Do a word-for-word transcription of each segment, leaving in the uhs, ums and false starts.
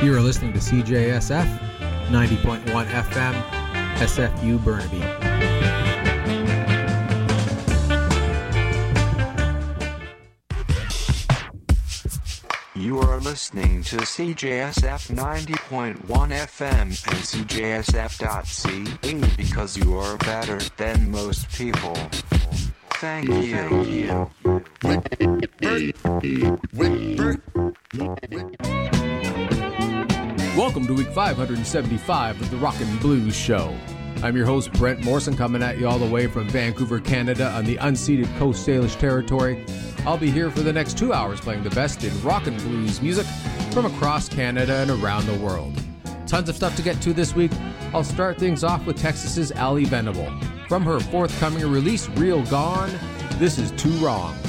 You are listening to C J S F ninety point one F M, S F U Burnaby. You are listening to C J S F ninety point one F M and C J S F dot C A because you are better than most people. Thank you. Thank you. Welcome to week five hundred seventy-five of the Rockin' Blues Show. I'm your host, Brent Morrison, coming at you all the way from Vancouver, Canada, on the unceded Coast Salish territory. I'll be here for the next two hours playing the best in rock and blues music from across Canada and around the world. Tons of stuff to get to this week. I'll start things off with Texas's Ali Venable. From her forthcoming release, Real Gone, this is Two Wrongs.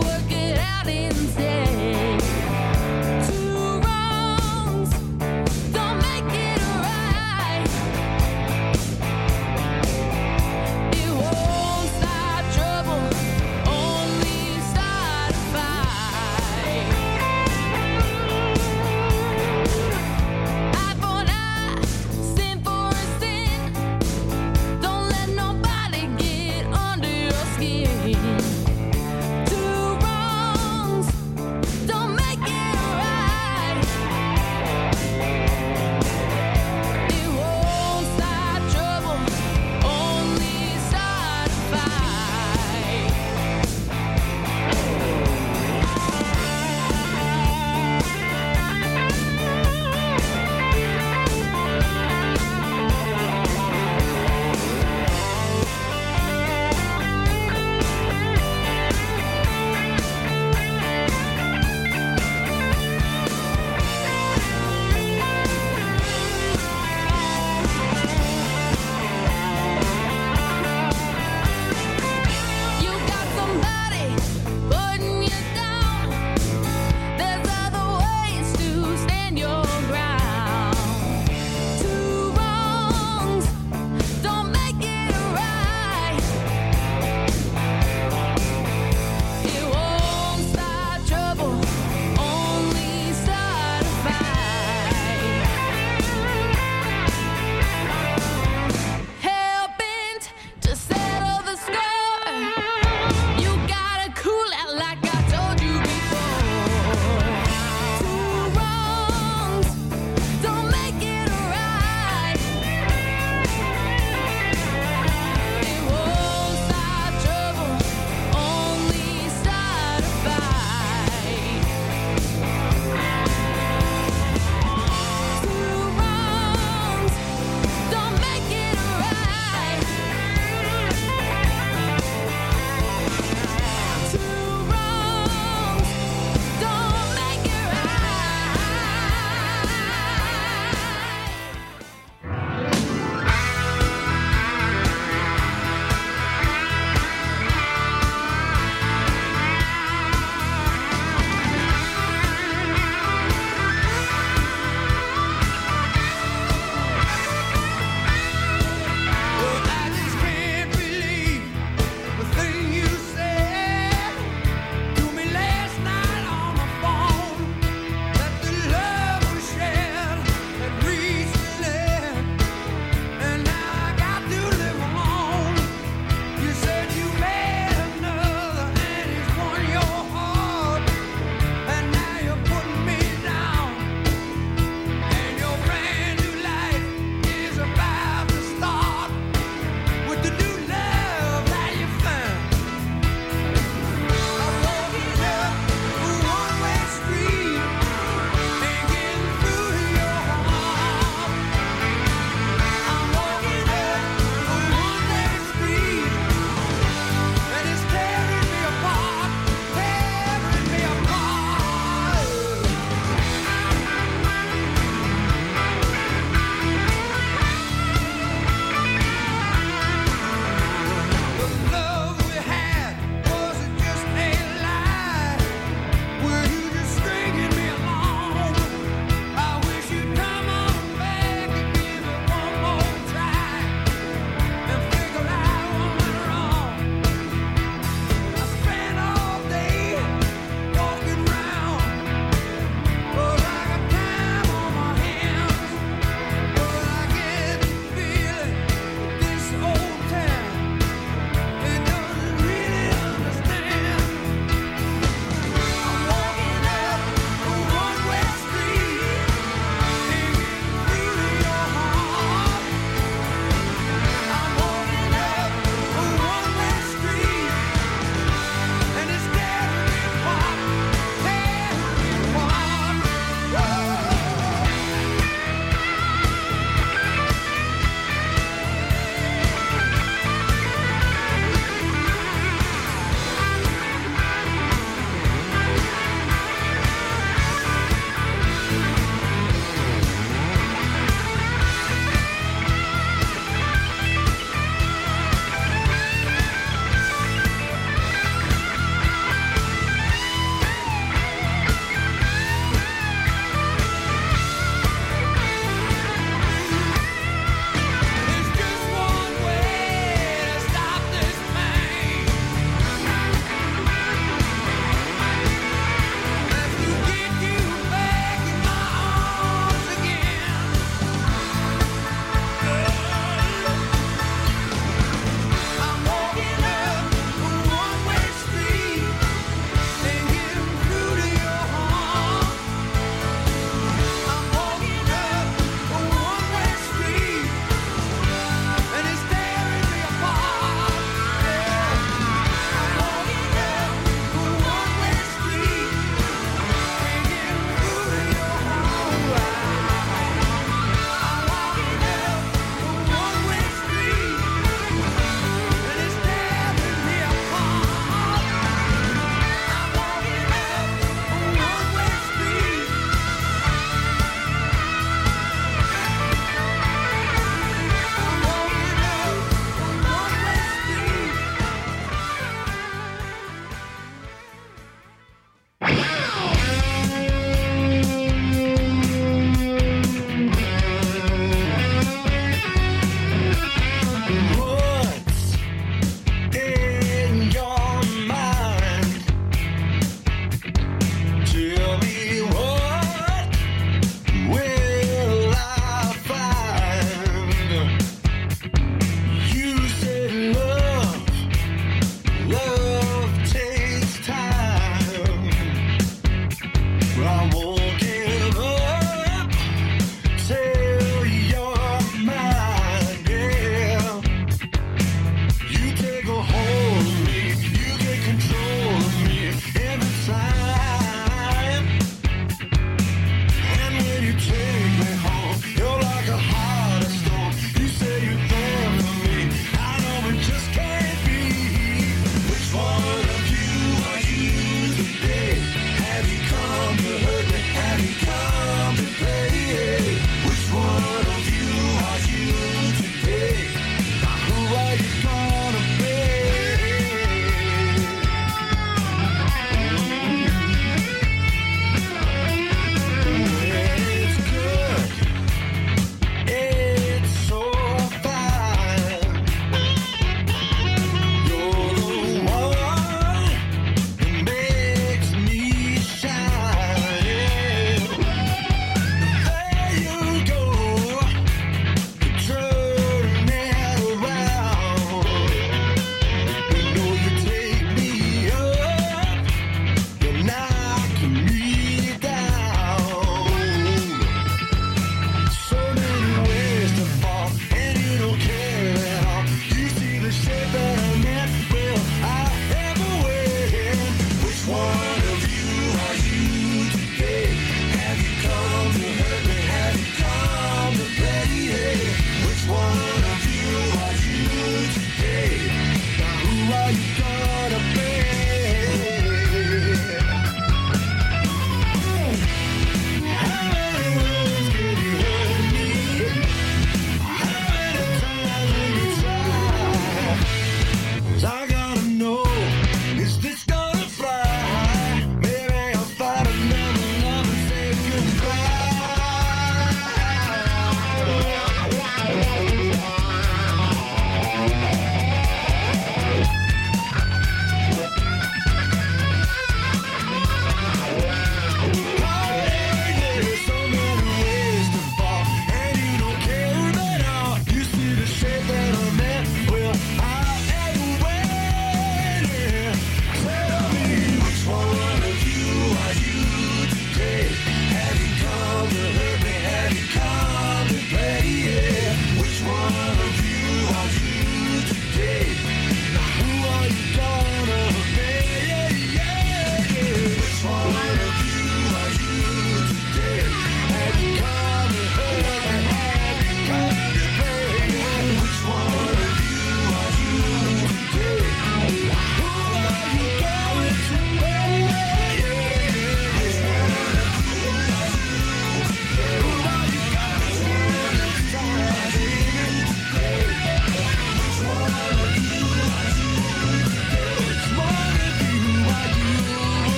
Two wrongs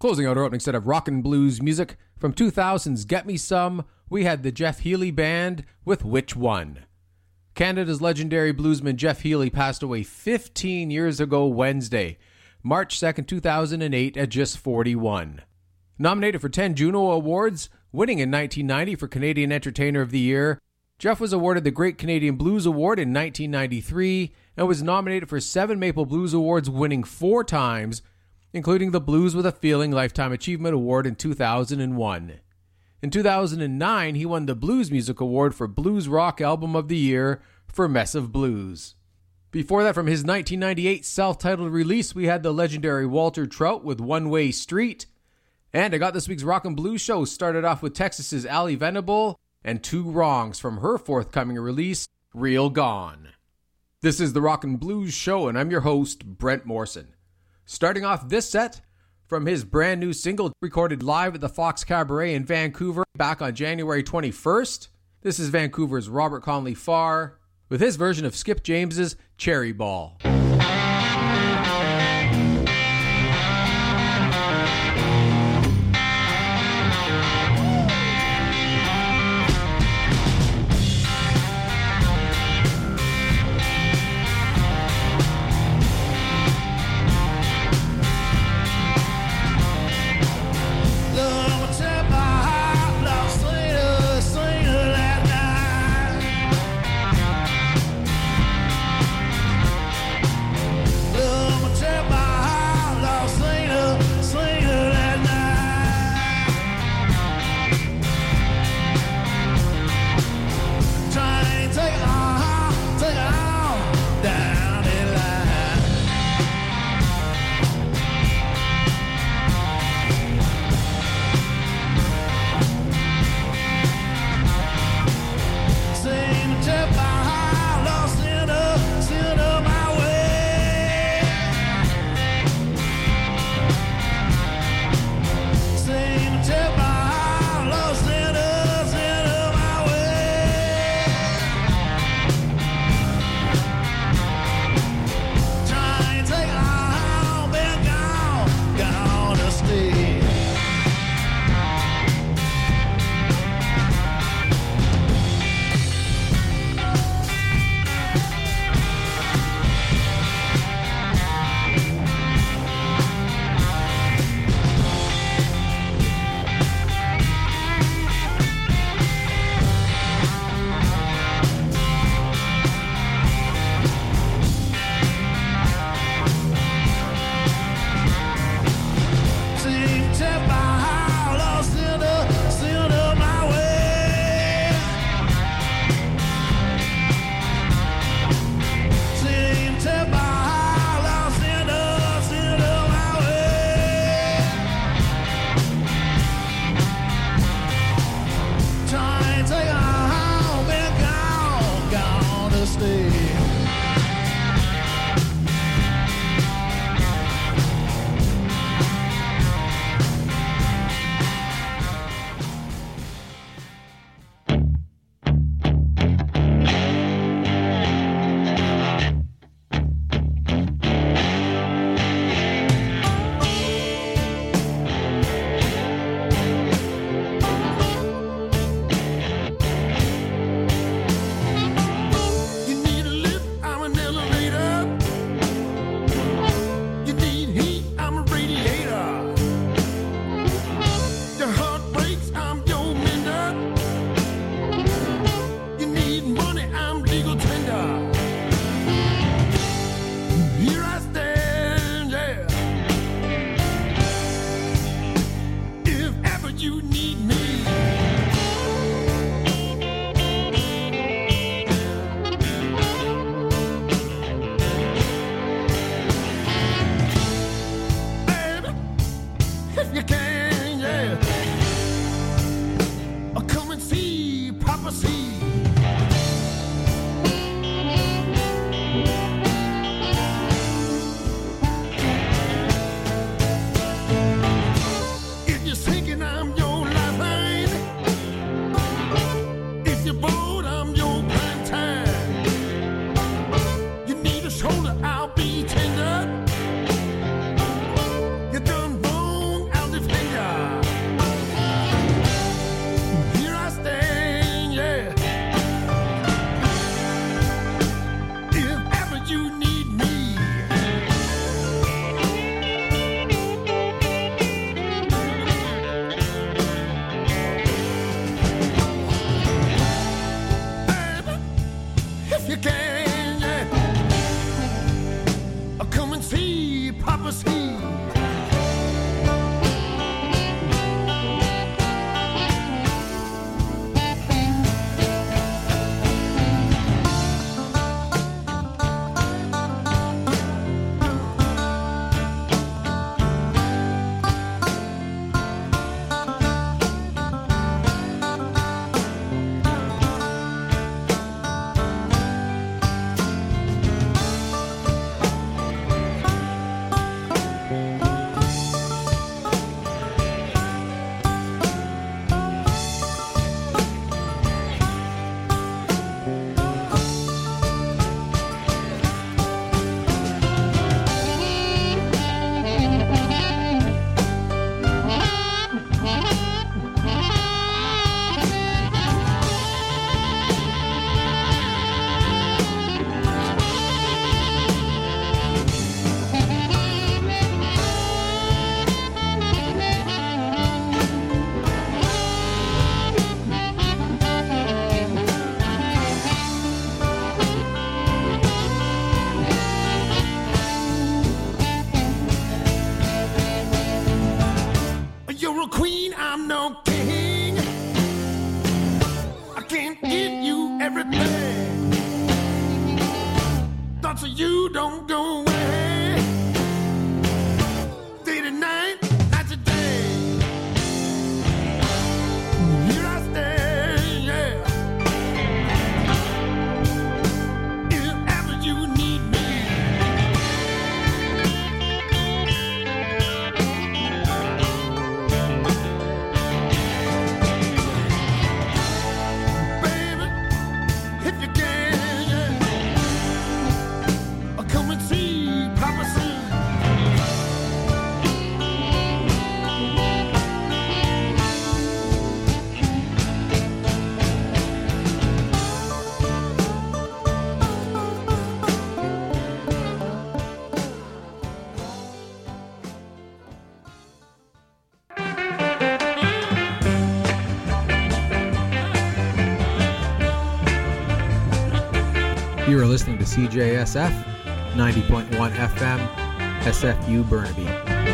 Closing out our opening set of rock and blues music from two thousand's Get Me Some, we had the Jeff Healey Band with Which One? Canada's legendary bluesman Jeff Healey passed away fifteen years ago Wednesday, March second, two thousand eight, at just forty-one. Nominated for ten Juno Awards, winning in nineteen ninety for Canadian Entertainer of the Year, Jeff was awarded the Great Canadian Blues Award in nineteen ninety-three and was nominated for seven Maple Blues Awards, winning four times, including the Blues with a Feeling Lifetime Achievement Award in two thousand one. In two thousand nine, he won the Blues Music Award for Blues Rock Album of the Year for Mess of Blues. Before that, from his nineteen ninety-eight self-titled release, we had the legendary Walter Trout with One Way Street. And I got this week's Rock and Blues show started off with Texas's Ali Venable and Two Wrongs from her forthcoming release, Real Gone. This is the Rock and Blues show, and I'm your host, Brent Morrison. Starting off this set, from his brand new single recorded live at the Fox Cabaret in Vancouver back on January twenty-first, this is Vancouver's Robert Conley Farr with his version of Skip James's Cherry Ball. Love see Papa Ski. You're a queen, I'm no king. I can't give you everything. Thoughts of you don't go away. Day to night, night to day. Here I stay, yeah. If ever you need me. You are listening to C J S F ninety point one F M, S F U Burnaby.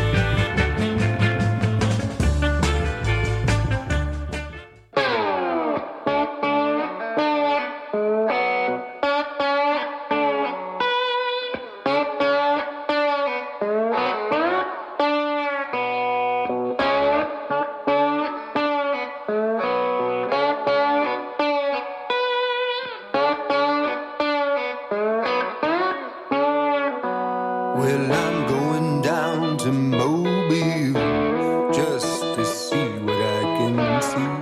Well, I'm going down to Mobile just to see what I can see.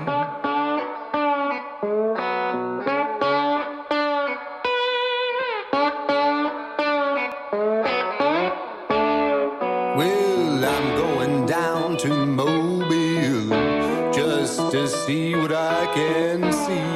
Well, I'm going down to Mobile just to see what I can see.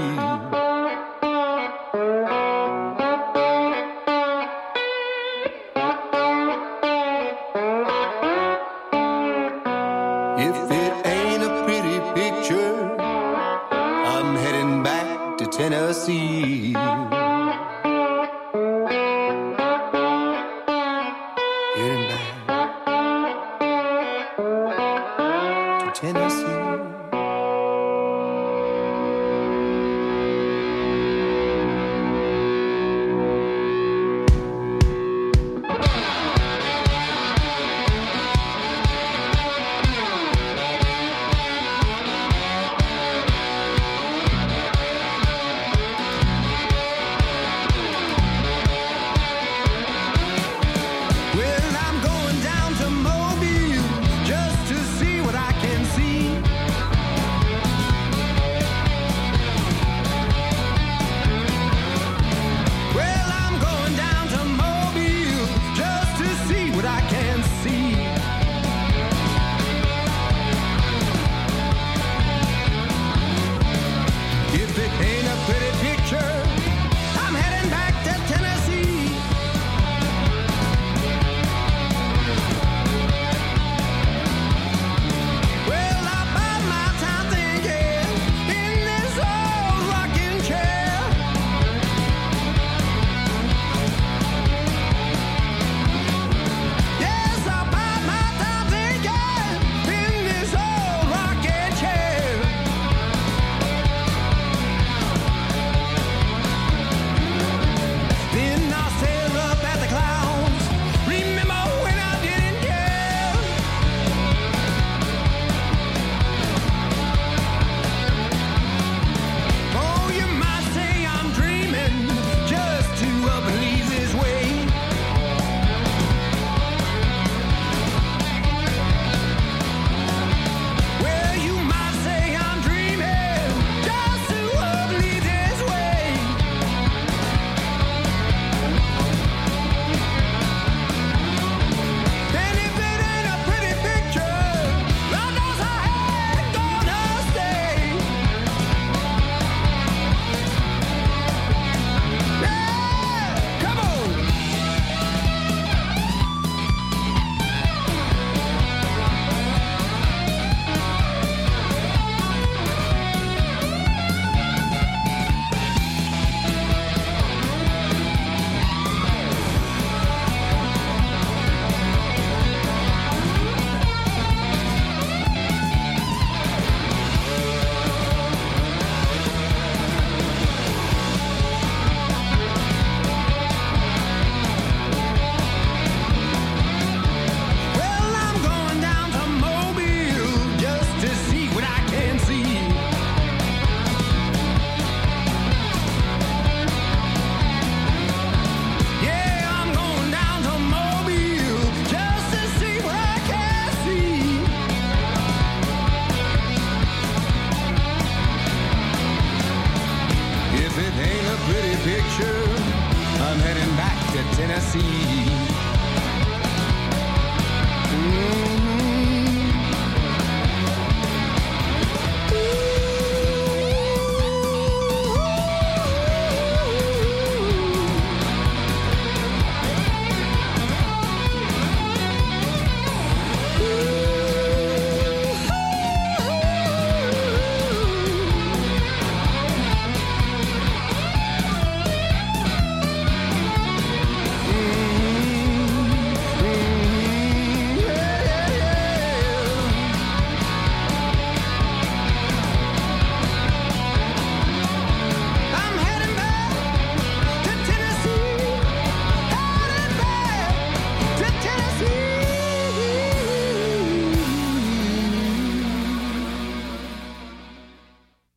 If it ain't a pretty picture, I'm heading back to Tennessee. Heading back to Tennessee. Well, I'm going down to Mobile just to see what I can see.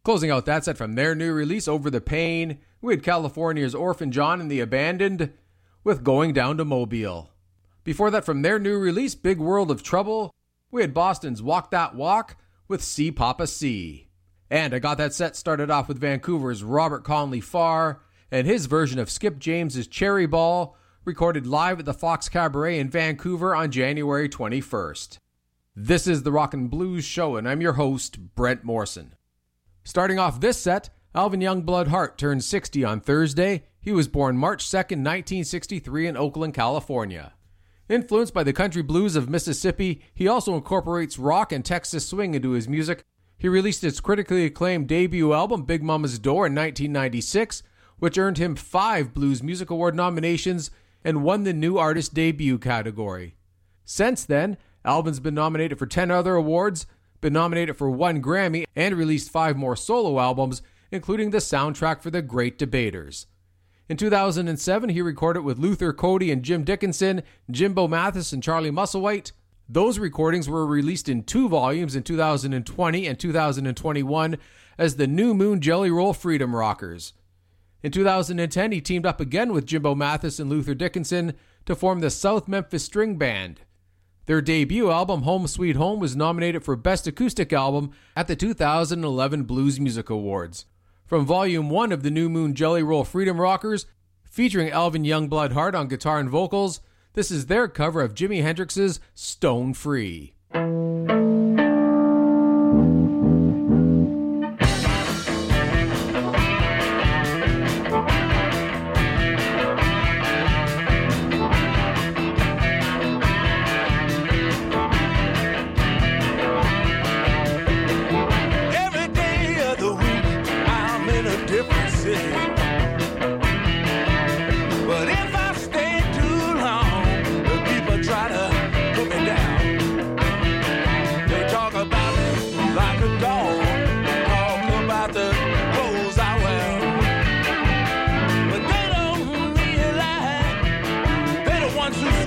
Closing out that set from their new release, Over the Pain, we had California's Orphan John and the Abandoned with Going Down to Mobile. Before that, from their new release, Big World of Trouble, we had Boston's Walk That Walk with See Papa See. And I got that set started off with Vancouver's Robert Conley Farr and his version of Skip James's Cherry Ball, recorded live at the Fox Cabaret in Vancouver on January twenty-first. This is the Rockin' Blues Show, and I'm your host, Brent Morrison. Starting off this set, Alvin Youngblood Hart turned sixty on Thursday. He was born March second, nineteen sixty-three in Oakland, California. Influenced by the country blues of Mississippi, he also incorporates rock and Texas swing into his music. He released his critically acclaimed debut album, Big Mama's Door, in nineteen ninety-six, which earned him five Blues Music Award nominations and won the New Artist Debut category. Since then, Alvin's been nominated for ten other awards, been nominated for one Grammy, and released five more solo albums, including the soundtrack for The Great Debaters. In two thousand seven, he recorded with Luther Cody and Jim Dickinson, Jimbo Mathis and Charlie Musselwhite. Those recordings were released in two volumes in two thousand twenty and two thousand twenty-one as the New Moon Jelly Roll Freedom Rockers. In two thousand ten, he teamed up again with Jimbo Mathis and Luther Dickinson to form the South Memphis String Band. Their debut album, Home Sweet Home, was nominated for Best Acoustic Album at the two thousand eleven Blues Music Awards. From Volume one of the New Moon Jelly Roll Freedom Rockers, featuring Alvin Youngblood Hart on guitar and vocals, this is their cover of Jimi Hendrix's Stone Free. Once you